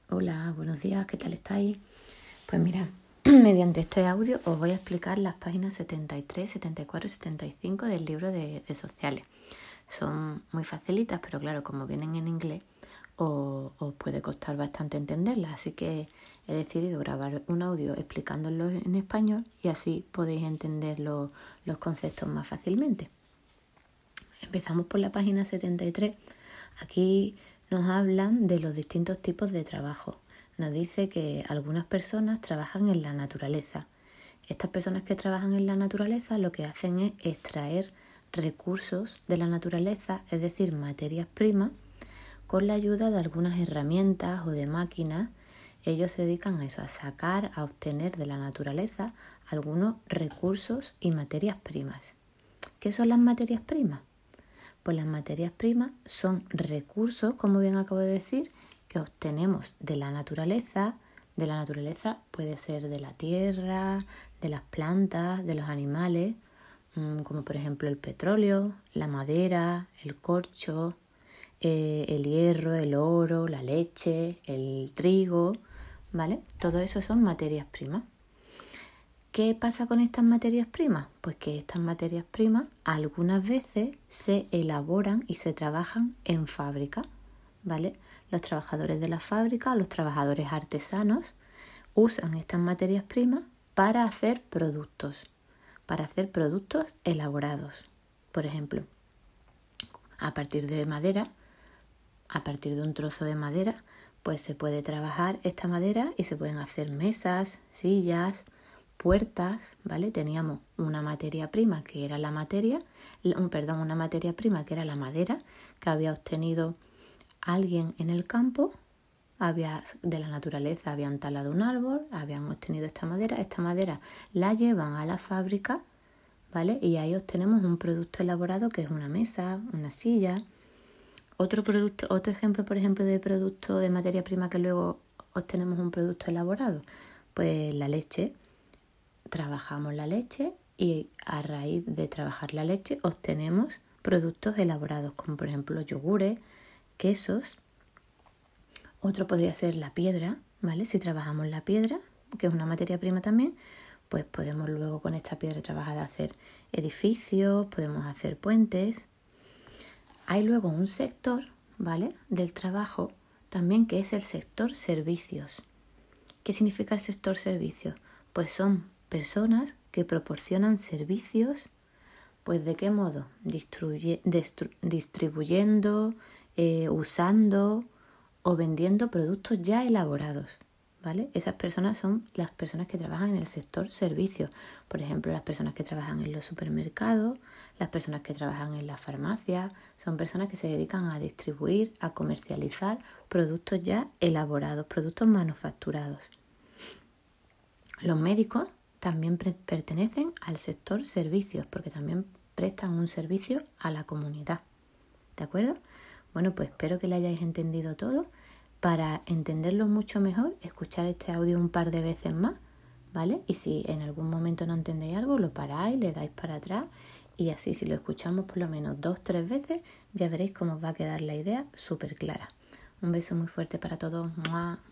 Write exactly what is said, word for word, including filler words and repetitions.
Hola, buenos días, ¿qué tal estáis? Pues mira, mediante este audio os voy a explicar las páginas setenta y tres, setenta y cuatro y setenta y cinco del libro de, de sociales. Son muy facilitas, pero claro, como vienen en inglés, os, os puede costar bastante entenderlas, así que he decidido grabar un audio explicándolo en español y así podéis entender lo, los conceptos más fácilmente. Empezamos por la página setenta y tres. Aquí nos hablan de los distintos tipos de trabajo. Nos dice que algunas personas trabajan en la naturaleza. Estas personas que trabajan en la naturaleza lo que hacen es extraer recursos de la naturaleza, es decir, materias primas, con la ayuda de algunas herramientas o de máquinas. Ellos se dedican a eso, a sacar, a obtener de la naturaleza algunos recursos y materias primas. ¿Qué son las materias primas? Pues las materias primas son recursos, como bien acabo de decir, que obtenemos de la naturaleza. De la naturaleza puede ser de la tierra, de las plantas, de los animales, como por ejemplo el petróleo, la madera, el corcho, eh, el hierro, el oro, la leche, el trigo, ¿vale? Todo eso son materias primas. ¿Qué pasa con estas materias primas? Pues que estas materias primas algunas veces se elaboran y se trabajan en fábrica, ¿vale? Los trabajadores de la fábrica, los trabajadores artesanos, usan estas materias primas para hacer productos, para hacer productos elaborados. Por ejemplo, a partir de madera, a partir de un trozo de madera, pues se puede trabajar esta madera y se pueden hacer mesas, sillas, puertas, ¿vale? Teníamos una materia prima que era la materia, perdón, una materia prima que era la madera que había obtenido alguien en el campo, había de la naturaleza, habían talado un árbol, habían obtenido esta madera, esta madera la llevan a la fábrica, ¿vale? Y ahí obtenemos un producto elaborado que es una mesa, una silla. Otro producto, otro ejemplo, por ejemplo, de producto de materia prima que luego obtenemos un producto elaborado, pues la leche. Trabajamos la leche y a raíz de trabajar la leche obtenemos productos elaborados como por ejemplo yogures, quesos. Otro podría ser la piedra, ¿vale? Si trabajamos la piedra, que es una materia prima también, pues podemos luego con esta piedra trabajada hacer edificios, podemos hacer puentes. Hay luego un sector, ¿vale?, del trabajo también que es el sector servicios. ¿Qué significa el sector servicios? Pues son personas que proporcionan servicios, pues ¿de qué modo? Distribuye, distru, distribuyendo, eh, usando o vendiendo productos ya elaborados, ¿vale? Esas personas son las personas que trabajan en el sector servicios. Por ejemplo, las personas que trabajan en los supermercados, las personas que trabajan en la farmacia, son personas que se dedican a distribuir, a comercializar productos ya elaborados, productos manufacturados. Los médicos también pertenecen al sector servicios porque también prestan un servicio a la comunidad. ¿De acuerdo? Bueno, pues espero que lo hayáis entendido todo. Para entenderlo mucho mejor, escuchar este audio un par de veces más, ¿vale? Y si en algún momento no entendéis algo, lo paráis, le dais para atrás y así si lo escuchamos por lo menos dos, tres veces, ya veréis cómo os va a quedar la idea súper clara. Un beso muy fuerte para todos. ¡Mua!